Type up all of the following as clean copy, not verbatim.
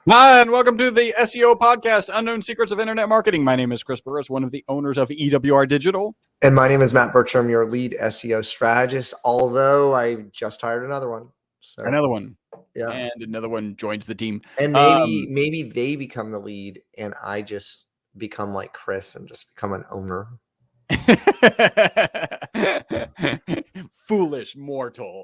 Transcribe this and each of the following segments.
Hi, and welcome to the SEO podcast, Unknown Secrets of Internet Marketing. My name is Chris Burris, one of the owners of EWR Digital. And my name is Matt Bertram, your lead SEO strategist, although I just hired another one. So Another one. Yeah. And another one joins the team. And maybe they become the lead and I just become like Chris and just become an owner. Foolish mortal.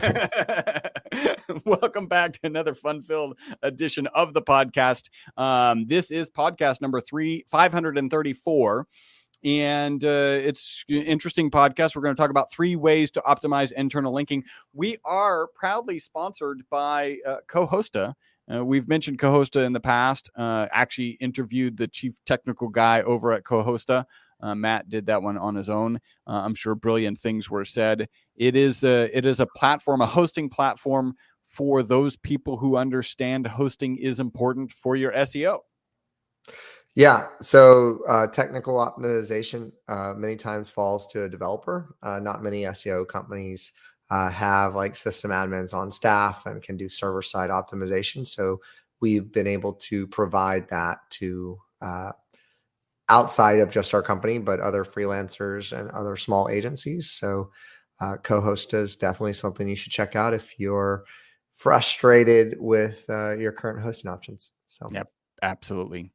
Welcome back to another fun-filled edition of the podcast. This is podcast number 534. And it's an interesting podcast. We're going to talk about 3 ways to optimize internal linking. We are proudly sponsored by Cohosta. We've mentioned Cohosta in the past. Actually interviewed the chief technical guy over at Cohosta. Matt did that one on his own. I'm sure brilliant things were said. It is a platform, a hosting platform for those people who understand hosting is important for your SEO. Yeah. So technical optimization many times falls to a developer. Not many SEO companies have like system admins on staff and can do server-side optimization. So we've been able to provide that to outside of just our company, but other freelancers and other small agencies. So Cohosta is definitely something you should check out if you're frustrated with your current hosting options. So yep, absolutely.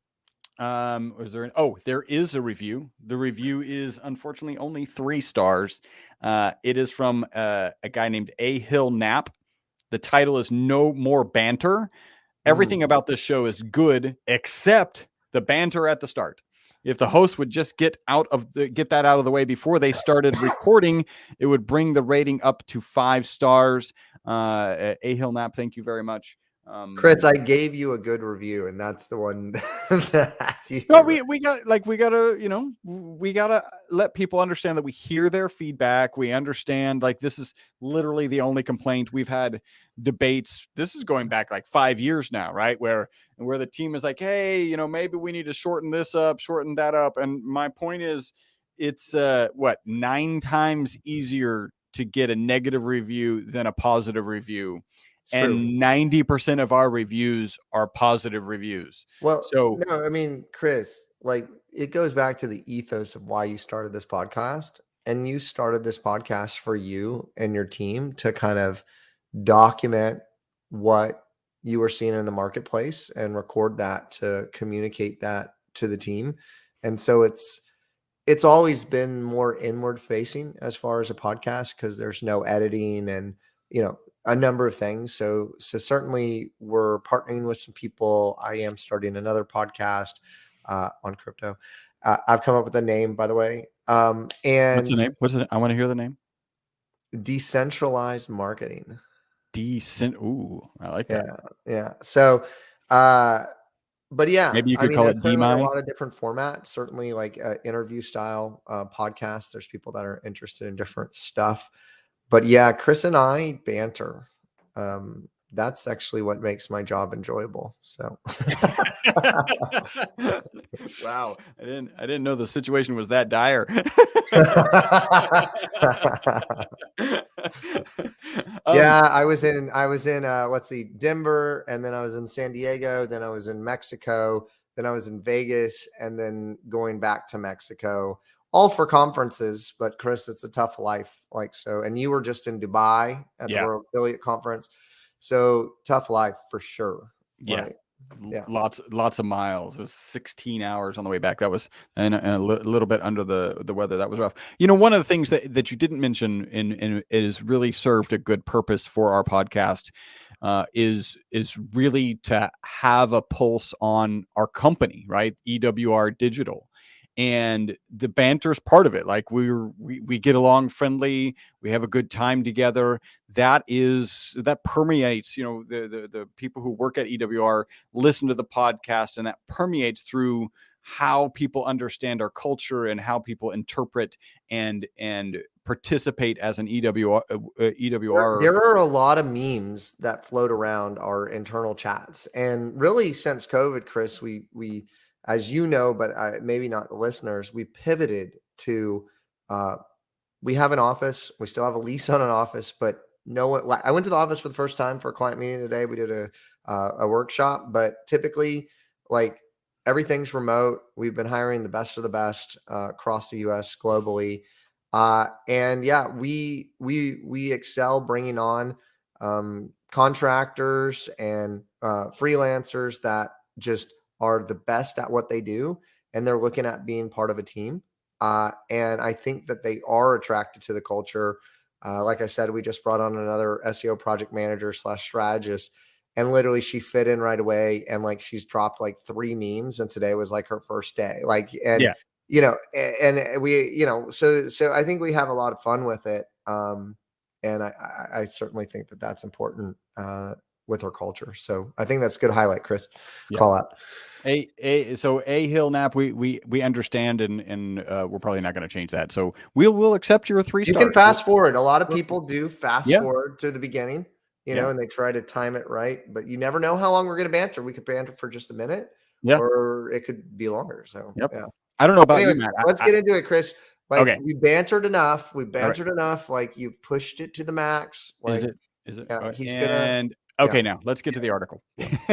There is a review. The review is unfortunately only 3 stars. It is from a guy named A Hill Knapp. The title is No More Banter. Everything about this show is good except the banter at the start. If the host would just get that out of the way before they started recording, it would bring the rating up to 5 stars. A Hill Knapp, thank you very much. Chris, I gave you a good review, and that's the one. We gotta let people understand that we hear their feedback. We understand, like, this is literally the only complaint. We've had debates. This is going back like 5 years now, right? Where the team is like, hey, maybe we need to shorten this up, shorten that up. And my point is, it's 9 times easier to get a negative review than a positive review. And 90% of our reviews are positive reviews. Well, no, I mean, Chris, like, it goes back to the ethos of why you started this podcast. And you started this podcast for you and your team to kind of document what you were seeing in the marketplace and record that to communicate that to the team. And so it's always been more inward facing as far as a podcast, because there's no editing and, a number of things. So certainly we're partnering with some people. I am starting another podcast on crypto. I've come up with a name, by the way. And what's the name? What's it? I want to hear the name. Decentralized marketing. Ooh, I like that. Yeah. So, but yeah, maybe you could call it DMI. A lot of different formats, certainly like interview style podcasts. There's people that are interested in different stuff. But yeah, Chris and I banter. That's actually what makes my job enjoyable. So, wow, I didn't know the situation was that dire. Yeah, I was in Denver, and then I was in San Diego, then I was in Mexico, then I was in Vegas, and then going back to Mexico. All for conferences, but Chris, it's a tough life. And you were just in Dubai at the World Affiliate Conference. So tough life for sure. Yeah. Right? Yeah. Lots of miles. It was 16 hours on the way back. That was and a little bit under the weather. That was rough. One of the things that you didn't mention and it has really served a good purpose for our podcast is really to have a pulse on our company, right? EWR Digital. And the banter's part of it. Like we get along friendly. We have a good time together. That permeates, the people who work at EWR listen to the podcast, and that permeates through how people understand our culture and how people interpret and participate as an EWR. There are a lot of memes that float around our internal chats. And really since COVID, Chris, we as you know, but maybe not the listeners, we pivoted to, we have an office. We still have a lease on an office, but no one, I went to the office for the first time for a client meeting today. We did a workshop. But typically, like, everything's remote. We've been hiring the best of the best across the US, globally. And yeah, we excel bringing on contractors and freelancers that just are the best at what they do, and they're looking at being part of a team. And I think that they are attracted to the culture. Like I said, we just brought on another SEO project manager / strategist, and literally she fit in right away. And like, she's dropped like 3 memes, and today was like her first day. Like, and Yeah. and we, so I think we have a lot of fun with it. And I certainly think that that's important with our culture. So I think that's a good highlight, Chris. Yeah. Call out. So A Hill Knapp, we understand, and we're probably not going to change that. So we'll accept your 3 stars. You can fast forward. A lot of people do fast forward to the beginning, and they try to time it right, but you never know how long we're going to banter. We could banter for just a minute, or it could be longer. So yeah. I don't know about anyways, you, Matt. Let's get into it, Chris. Like, okay. We bantered enough. Enough. Like, you've pushed it to the max. Like, is it? Yeah, he's okay, now let's get to the article.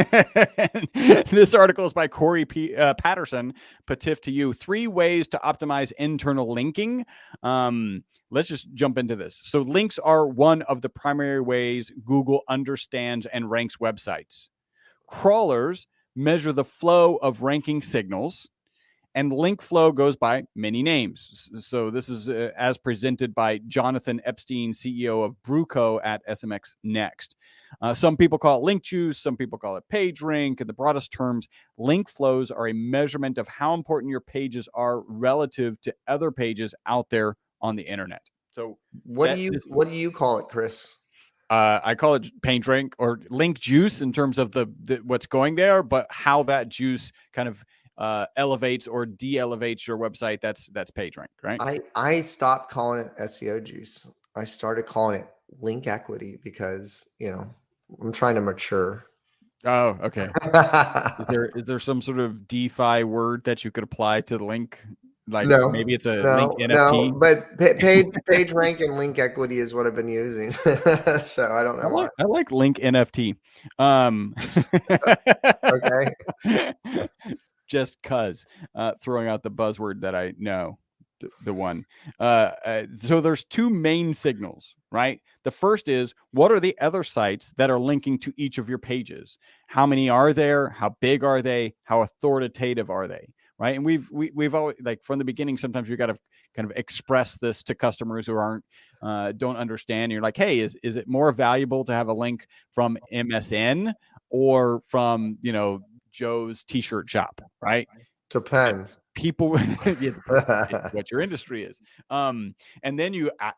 This article is by Corey Patterson. Patif to you. 3 ways to optimize internal linking. Let's just jump into this. So links are one of the primary ways Google understands and ranks websites. Crawlers measure the flow of ranking signals, and link flow goes by many names. So this is as presented by Jonathan Epstein, CEO of Bruco at SMX Next. Some people call it link juice. Some people call it PageRank. In the broadest terms, link flows are a measurement of how important your pages are relative to other pages out there on the internet. So what do you call it, Chris? I call it PageRank or link juice in terms of the what's going there, but how that juice kind of elevates or de-elevates your website, that's PageRank, right? I stopped calling it SEO juice. I started calling it link equity because, I'm trying to mature. Oh, okay. Is there some sort of DeFi word that you could apply to the link? Like, no, maybe it's a link NFT. No, but PageRank and link equity is what I've been using. So I don't know why. I like link NFT. Okay. Just cuz throwing out the buzzword that I know, the one. So there's 2 main signals, right? The first is, what are the other sites that are linking to each of your pages? How many are there? How big are they? How authoritative are they? Right. And we've always, like, from the beginning, sometimes you got to kind of express this to customers who don't understand. You're like, hey, is it more valuable to have a link from MSN or from, Joe's t-shirt shop, right? Depends. People, what your industry is. And then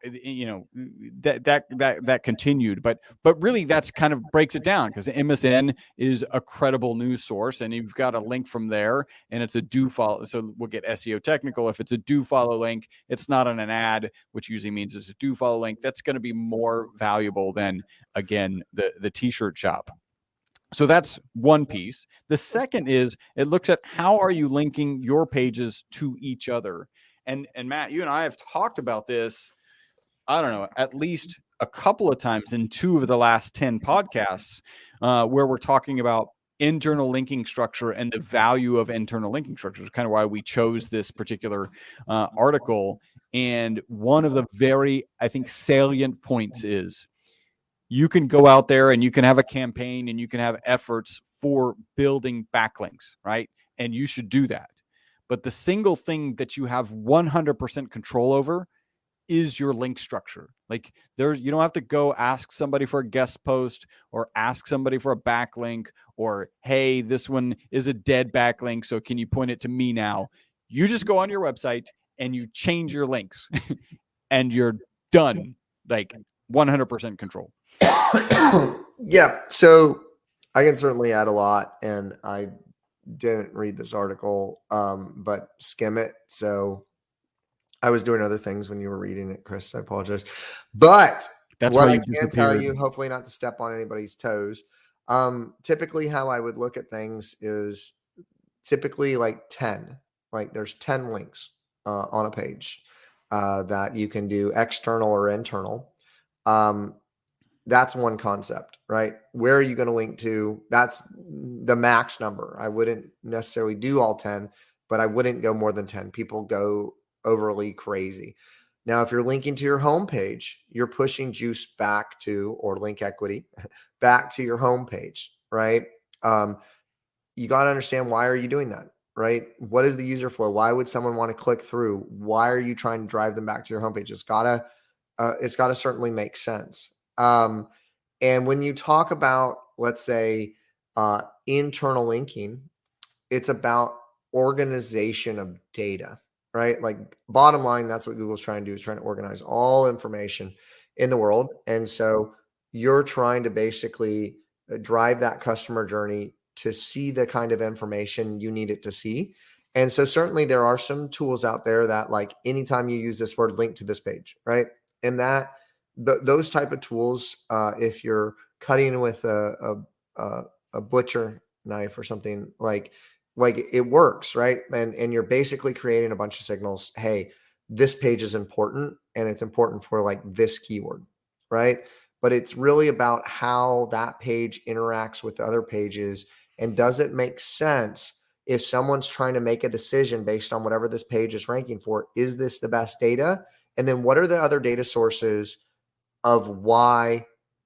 that continued, but really that's kind of breaks it down, because MSN is a credible news source, and you've got a link from there, and it's a do follow. So we'll get SEO technical. If it's a do follow link, it's not on an ad, which usually means it's a do follow link. That's going to be more valuable than, again, the t-shirt shop. So that's one piece. The second is, it looks at how are you linking your pages to each other. And Matt, you and I have talked about this, I don't know, at least a couple of times in 2 of the last 10 podcasts, where we're talking about internal linking structure and the value of internal linking structure. Is kind of why we chose this particular article. And one of the very, I think, salient points is, you can go out there and you can have a campaign and you can have efforts for building backlinks, right? And you should do that. But the single thing that you have 100% control over is your link structure. Like, you don't have to go ask somebody for a guest post or ask somebody for a backlink, or, hey, this one is a dead backlink, so can you point it to me now? You just go on your website and you change your links and you're done. Like, 100% control. Yeah, so I can certainly add a lot, and I didn't read this article, but skim it. So I was doing other things when you were reading it, Chris. I apologize. But that's what I can tell you, hopefully not to step on anybody's toes, typically how I would look at things is typically like 10. Like, there's 10 links on a page that you can do external or internal. That's one concept, right? Where are you going to link to? That's the max number. I wouldn't necessarily do all 10, but I wouldn't go more than 10. People go overly crazy. Now, if you're linking to your homepage, you're pushing juice back to, or link equity back to your homepage, right? You got to understand, why are you doing that, right? What is the user flow? Why would someone want to click through? Why are you trying to drive them back to your homepage? It's gotta certainly make sense. And when you talk about, let's say, internal linking, it's about organization of data, right? Like, bottom line, that's what Google's trying to do, is trying to organize all information in the world. And so you're trying to basically drive that customer journey to see the kind of information you need it to see. And so certainly there are some tools out there that, like, anytime you use this word, link to this page, right? And that those type of tools, if you're cutting with a butcher knife or something, like it works, right? And you're basically creating a bunch of signals. Hey, this page is important, and it's important for like this keyword, right? But it's really about how that page interacts with other pages, and does it make sense if someone's trying to make a decision based on whatever this page is ranking for? Is this the best data? And then what are the other data sources of why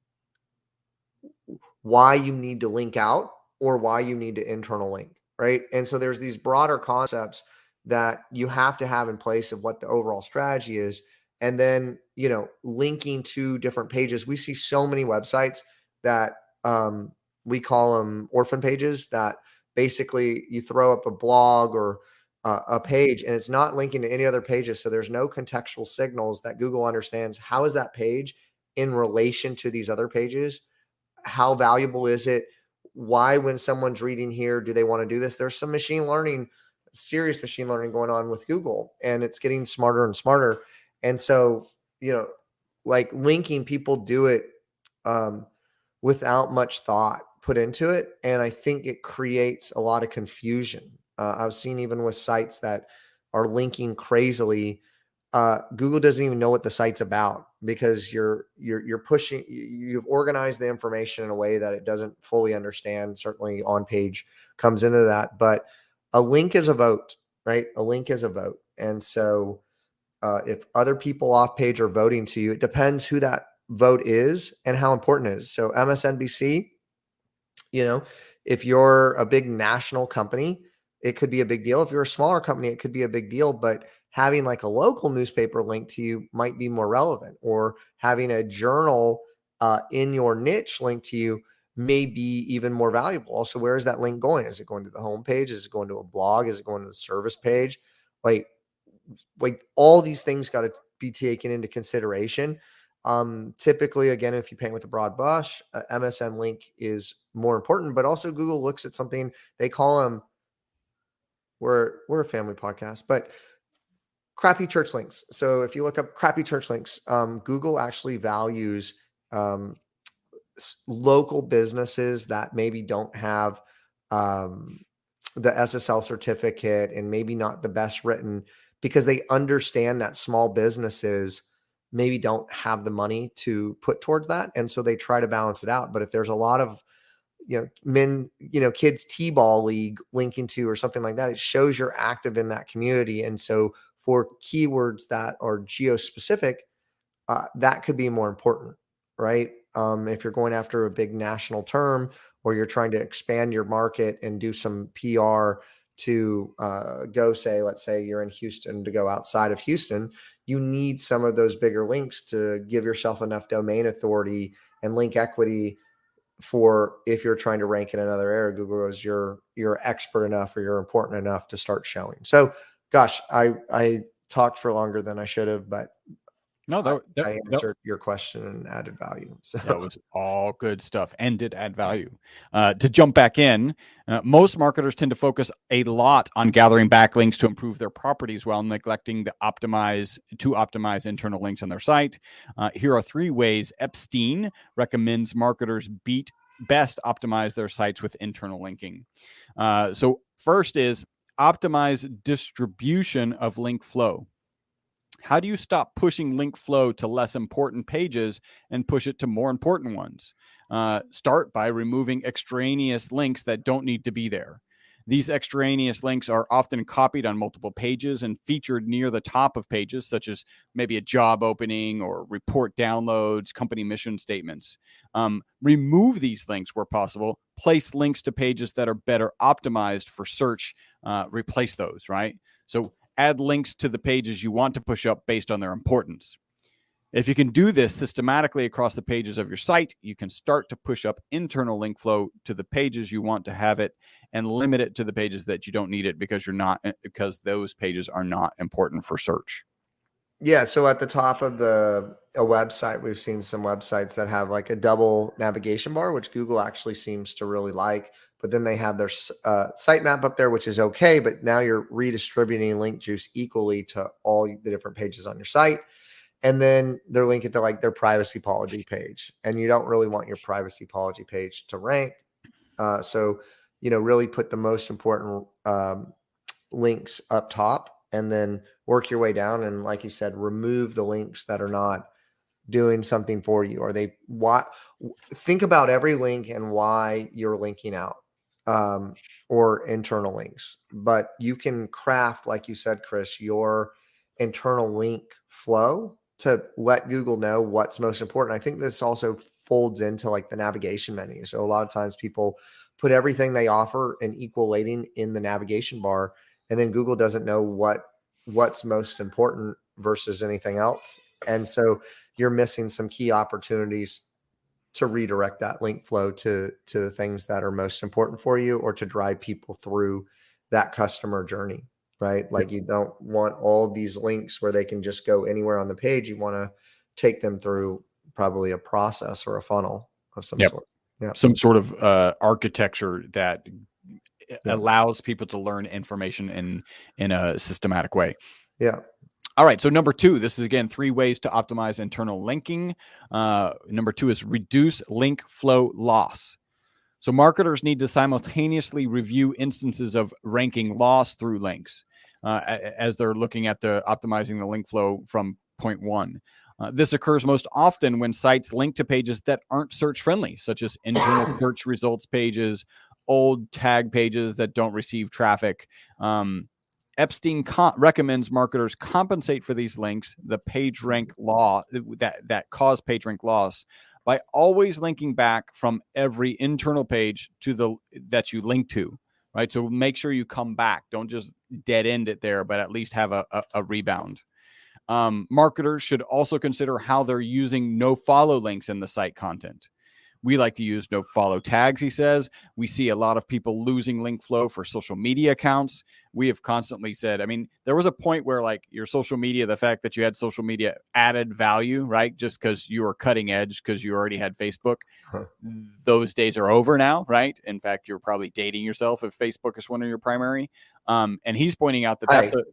you need to link out, or why you need to internal link, right? And so there's these broader concepts that you have to have in place of what the overall strategy is. And then, linking to different pages. We see so many websites that we call them orphan pages, that basically you throw up a blog or a page, and it's not linking to any other pages. So there's no contextual signals that Google understands. How is that page in relation to these other pages? How valuable is it? Why, when someone's reading here, do they want to do this? There's some serious machine learning going on with Google, and it's getting smarter and smarter. And so, like, linking, people do it without much thought put into it. And I think it creates a lot of confusion. I've seen, even with sites that are linking crazily, Google doesn't even know what the site's about, because you're pushing, you've organized the information in a way that it doesn't fully understand. Certainly on page comes into that, but a link is a vote, right? A link is a vote. And so if other people off page are voting to you, it depends who that vote is and how important it is. So MSNBC, if you're a big national company, it could be a big deal. If you're a smaller company, it could be a big deal, but having like a local newspaper link to you might be more relevant, or having a journal in your niche link to you may be even more valuable. Also, where is that link going? Is it going to the homepage? Is it going to a blog? Is it going to the service page? Like all these things got to be taken into consideration. Typically, again, if you paint with a broad brush, MSN link is more important, but also Google looks at something they call them. We're a family podcast, but crappy church links. So if you look up crappy church links, Google actually values local businesses that maybe don't have the SSL certificate, and maybe not the best written, because they understand that small businesses maybe don't have the money to put towards that. And so they try to balance it out. But if there's a lot of, kids t-ball league linking to, or something like that, it shows you're active in that community. And so for keywords that are geo-specific, that could be more important, right? If you're going after a big national term, or you're trying to expand your market and do some PR to go, say, let's say you're in Houston, to go outside of Houston, you need some of those bigger links to give yourself enough domain authority and link equity for, if you're trying to rank in another area, Google goes, you're expert enough, or you're important enough to start showing. So, gosh, I talked for longer than I should have, but no, I answered your question and added value. So that was all good stuff, and did add value. To jump back in, most marketers tend to focus a lot on gathering backlinks to improve their properties, while neglecting to optimize internal links on their site. Here are 3 ways Epstein recommends marketers best optimize their sites with internal linking. So first is optimize distribution of link flow. How do you stop pushing link flow to less important pages and push it to more important ones? Start by removing extraneous links that don't need to be there. These extraneous links are often copied on multiple pages and featured near the top of pages, such as maybe a job opening or report downloads, company mission statements. Remove these links where possible. Place links to pages that are better optimized for search. Replace those, right? So add links to the pages you want to push up based on their importance. If you can do this systematically across the pages of your site, you can start to push up internal link flow to the pages you want to have it and limit it to the pages that you don't need it because those pages are not important for search. Yeah. So at the top of a website, we've seen some websites that have like a double navigation bar, which Google actually seems to really like. But then they have their sitemap up there, which is okay. But now you're redistributing link juice equally to all the different pages on your site. And then they're linking to like their privacy policy page. And you don't really want your privacy policy page to rank. So, really put the most important links up top and then work your way down. And like you said, remove the links that are not doing something for you. Or think about every link and why you're linking out or internal links. But you can craft, like you said, Chris, your internal link flow to let Google know what's most important. I think this also folds into like the navigation menu. So a lot of times people put everything they offer in equal weighting in the navigation bar, and then Google doesn't know what's most important versus anything else. And so you're missing some key opportunities to redirect that link flow to the things that are most important for you, or to drive people through that customer journey. Right? Like you don't want all these links where they can just go anywhere on the page. You want to take them through probably a process or a funnel of some sort. Yeah. Some sort of architecture that allows people to learn information in a systematic way. Yeah. All right. So number 2, this is again 3 ways to optimize internal linking. Number 2 is reduce link flow loss. So marketers need to simultaneously review instances of ranking loss through links as they're looking at optimizing the link flow from point 1. This occurs most often when sites link to pages that aren't search friendly, such as internal search results pages, old tag pages that don't receive traffic. Epstein recommends marketers compensate for these links, the page rank law that cause page rank loss, by always linking back from every internal page to that you link to, right? So make sure you come back. Don't just dead end it there, but at least have a rebound. Marketers should also consider how they're using no follow links in the site content. We like to use no follow tags, he says. We see a lot of people losing link flow for social media accounts. We have constantly said, I mean, there was a point where like your social media, the fact that you had social media added value, right? Just because you were cutting edge because you already had Facebook. Those days are over now, right? In fact, you're probably dating yourself if Facebook is one of your primary. And he's pointing out that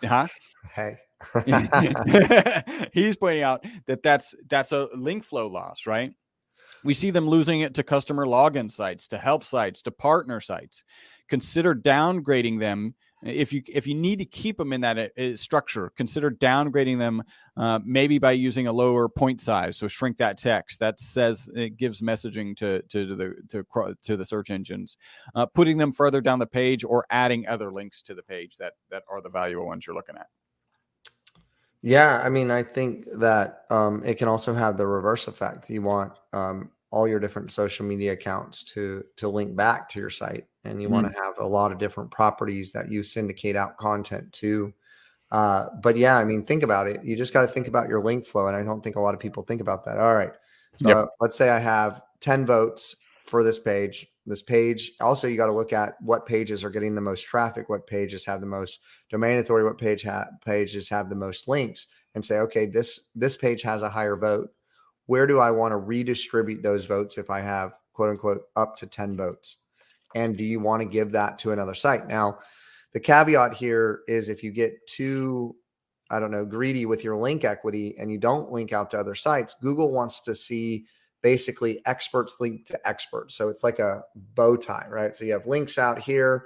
he's pointing out that that's a link flow loss, right? We see them losing it to customer login sites, to help sites, to partner sites. Consider downgrading them. If you need to keep them in that structure, consider downgrading them, maybe by using a lower point size. So shrink that text. That says it gives messaging to the search engines. Putting them further down the page, or adding other links to the page that are the valuable ones you're looking at. Yeah, I mean, I think that it can also have the reverse effect. You want all your different social media accounts to link back to your site, and you want to have a lot of different properties that you syndicate out content to. But yeah, I mean, think about it. You just got to think about your link flow, and I don't think a lot of people think about that. All right, so let's say I have 10 votes for this page. This page, also, you got to look at what pages are getting the most traffic, what pages have the most domain authority, what pages have the most links, and say, okay, this page has a higher vote. Where do I want to redistribute those votes if I have, quote unquote, up to 10 votes? And do you want to give that to another site? Now, the caveat here is if you get too, greedy with your link equity and you don't link out to other sites, Google wants to see basically experts linked to experts. So it's like a bow tie, right? So you have links out here,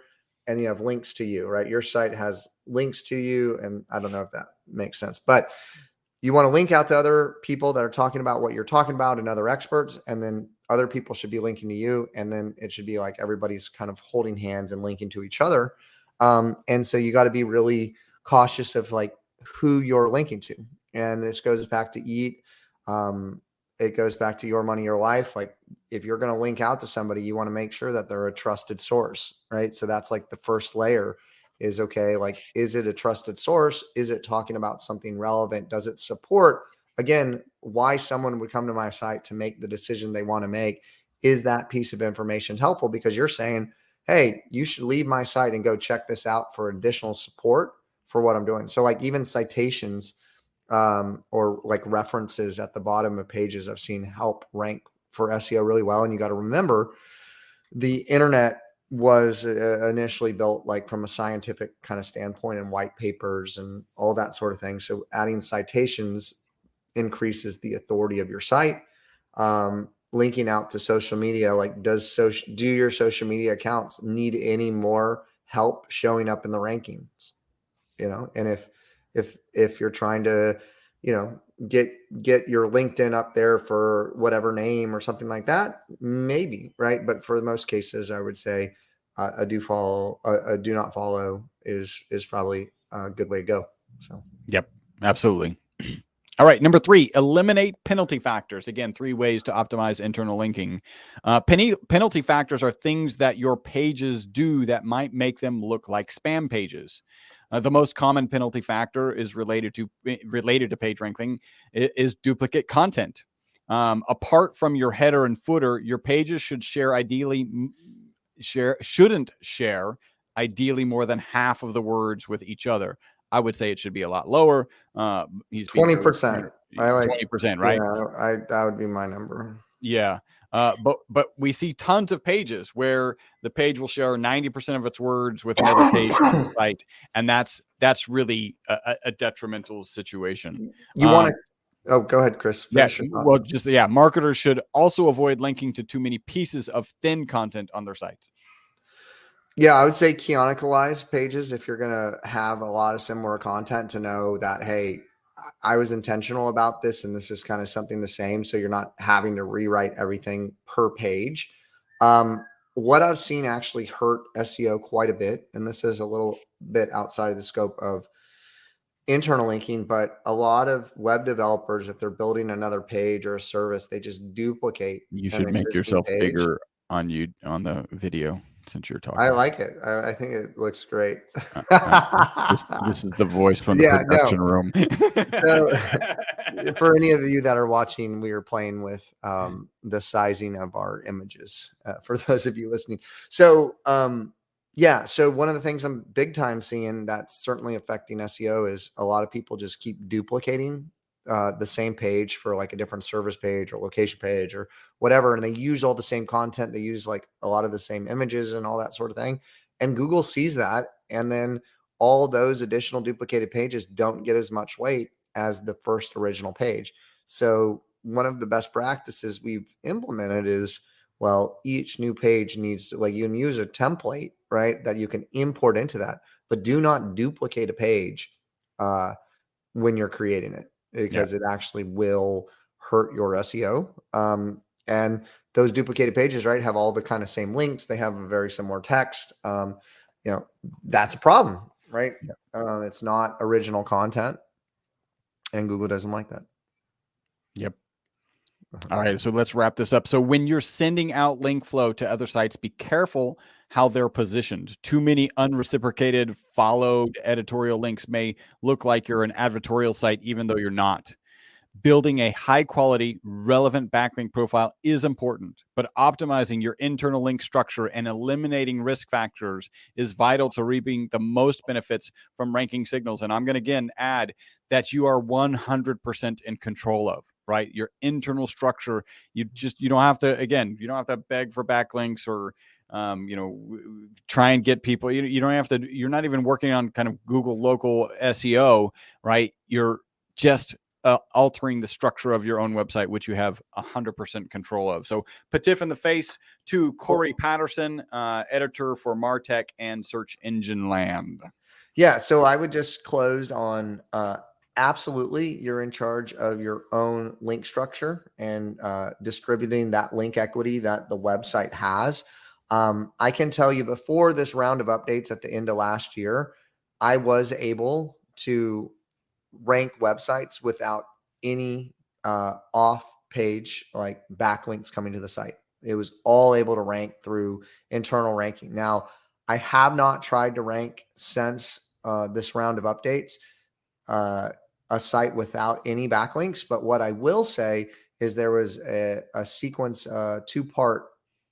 and you have links to you, right? Your site has links to you. And I don't know if that makes sense, but you want to link out to other people that are talking about what you're talking about and other experts. And then other people should be linking to you. And then it should be like everybody's kind of holding hands and linking to each other. And so you got to be really cautious of like who you're linking to. And this goes back to EAT. It goes back to Your Money, Your Life. Like if you're going to link out to somebody, you want to make sure that they're a trusted source, right? So that's like the first layer is, okay, like, is it a trusted source? Is it talking about something relevant? Does it support, again, why someone would come to my site to make the decision they want to make? Is that piece of information helpful? Because you're saying, hey, you should leave my site and go check this out for additional support for what I'm doing. So like even citations, or like references at the bottom of pages I've seen help rank for SEO really well. And you got to remember the internet was initially built like from a scientific kind of standpoint and white papers and all that sort of thing. So adding citations increases the authority of your site. Linking out to social media, like do your social media accounts need any more help showing up in the rankings? And if you're trying to, get your LinkedIn up there for whatever name or something like that, maybe, right? But for most cases, I would say a do not follow is probably a good way to go. So, yep, absolutely. All right, number 3, eliminate penalty factors. Again, 3 ways to optimize internal linking. Penalty factors are things that your pages do that might make them look like spam pages. The most common penalty factor is related to page ranking is duplicate content. Apart from your header and footer, your pages shouldn't share ideally more than half of the words with each other. I would say it should be a lot lower. 20%. 20%, right? Yeah, that would be my number. Yeah. But we see tons of pages where the page will share 90% of its words with another page on the site, and that's really a detrimental situation. You want to? Oh, go ahead, Chris. Marketers should also avoid linking to too many pieces of thin content on their sites. Yeah, I would say canonicalized pages if you're going to have a lot of similar content, to know that, hey, I was intentional about this and this is kind of something the same. So you're not having to rewrite everything per page. What I've seen actually hurt SEO quite a bit, and this is a little bit outside of the scope of internal linking, but a lot of web developers, if they're building another page or a service, they just duplicate. You should make yourself bigger on the video. Since you're talking, I like it. I think it looks great. This is the voice from the production room. So for any of you that are watching, we are playing with the sizing of our images for those of you listening. So so one of the things I'm big time seeing that's certainly affecting SEO is a lot of people just keep duplicating the same page for like a different service page or location page or whatever. And they use all the same content. They use like a lot of the same images and all that sort of thing. And Google sees that. And then all those additional duplicated pages don't get as much weight as the first original page. So one of the best practices we've implemented is, well, each new page needs to, like, you can use a template, right, that you can import into that, but do not duplicate a page when you're creating it, because it actually will hurt your SEO. And those duplicated pages, right, have all the kind of same links. They have a very similar text. That's a problem, right? It's not original content, and Google doesn't like that. Yep. All right, so let's wrap this up. So when you're sending out link flow to other sites, be careful how they're positioned. Too many unreciprocated followed editorial links may look like you're an advertorial site, even though you're not. Building a high quality, relevant backlink profile is important, but optimizing your internal link structure and eliminating risk factors is vital to reaping the most benefits from ranking signals. And I'm going to again add that you are 100% in control of, right? Your internal structure. You don't have to beg for backlinks or try and get people. You don't have to. You're not even working on kind of Google local SEO, right? You're just altering the structure of your own website, which you have 100% control of. So Patif in the face to Corey Patterson, editor for Martech and Search Engine Land. Yeah. So I would just close on absolutely, you're in charge of your own link structure and distributing that link equity that the website has. I can tell you before this round of updates at the end of last year, I was able to rank websites without any off-page like backlinks coming to the site. It was all able to rank through internal ranking. Now, I have not tried to rank since this round of updates a site without any backlinks. But what I will say is there was a sequence, two-part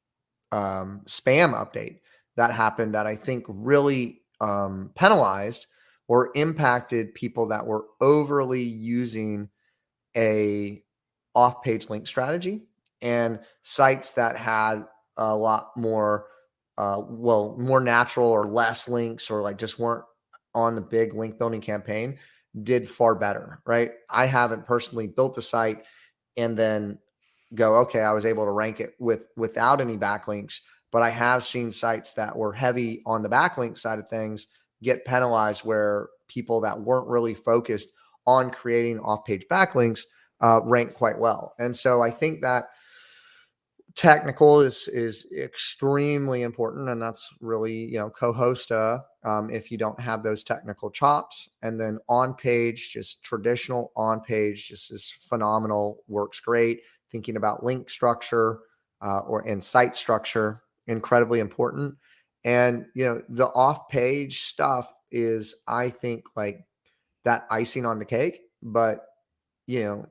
spam update that happened that I think really penalized or impacted people that were overly using a off-page link strategy, and sites that had a lot more more natural or less links, or like just weren't on the big link building campaign, did far better, right? I haven't personally built a site and then go, okay, I was able to rank it without any backlinks, but I have seen sites that were heavy on the backlink side of things get penalized, where people that weren't really focused on creating off-page backlinks rank quite well. And so I think that technical is extremely important, and that's really, co-host if you don't have those technical chops. And then on page, just traditional on page just is phenomenal, works great. Thinking about link structure and site structure, incredibly important. And the off page stuff is, I think, like that icing on the cake. But you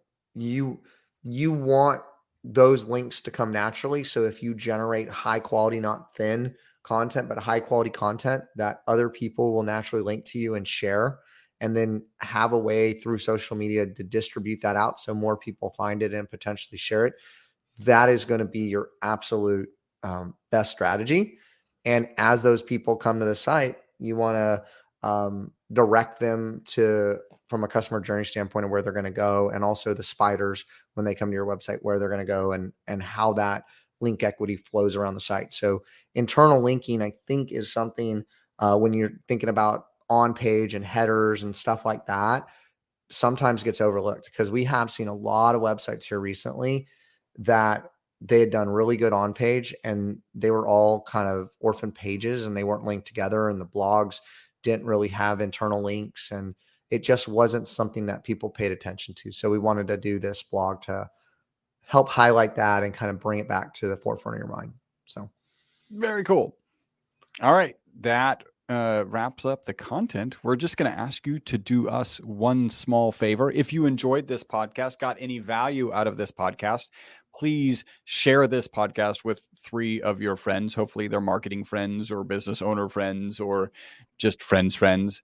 want those links to come naturally. So if you generate high quality, not thin content, but high quality content that other people will naturally link to you and share, and then have a way through social media to distribute that out so more people find it and potentially share it, that is going to be your absolute best strategy. And as those people come to the site, you want to direct them from a customer journey standpoint of where they're going to go, and also the spiders when they come to your website, where they're going to go and how that link equity flows around the site. So internal linking, I think, is something when you're thinking about on page and headers and stuff like that, sometimes gets overlooked, because we have seen a lot of websites here recently that they had done really good on page and they were all kind of orphan pages and they weren't linked together, and the blogs didn't really have internal links, and it just wasn't something that people paid attention to. So we wanted to do this blog to help highlight that and kind of bring it back to the forefront of your mind. So very cool. All right. That wraps up the content. We're just going to ask you to do us one small favor. If you enjoyed this podcast, got any value out of this podcast, please share this podcast with 3 of your friends. Hopefully they're marketing friends or business owner friends or just friends.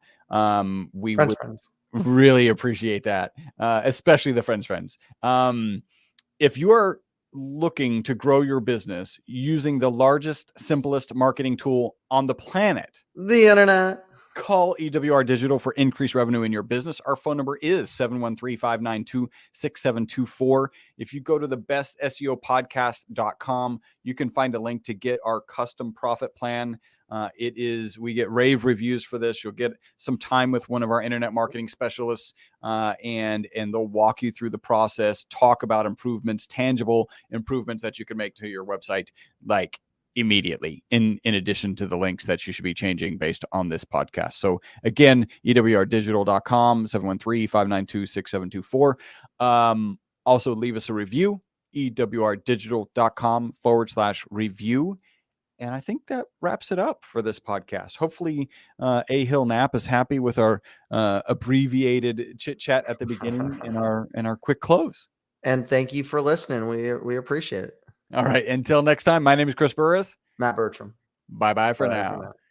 We would really appreciate that, especially the friends. If you are looking to grow your business using the largest, simplest marketing tool on the planet, the internet, call EWR Digital for increased revenue in your business. Our phone number is 713-592-6724. If you go to thebestseopodcast.com, you can find a link to get our custom profit plan. We get rave reviews for this. You'll get some time with one of our internet marketing specialists, and they'll walk you through the process, talk about improvements, tangible improvements that you can make to your website, like immediately, in addition to the links that you should be changing based on this podcast. So again, EWRdigital.com, 713-592-6724. Also leave us a review, EWRdigital.com/review. And I think that wraps it up for this podcast. Hopefully, A Hill Knapp is happy with our abbreviated chit chat at the beginning and our quick close. And thank you for listening. We appreciate it. All right. Until next time, my name is Chris Burris. Matt Bertram. Bye-bye for now.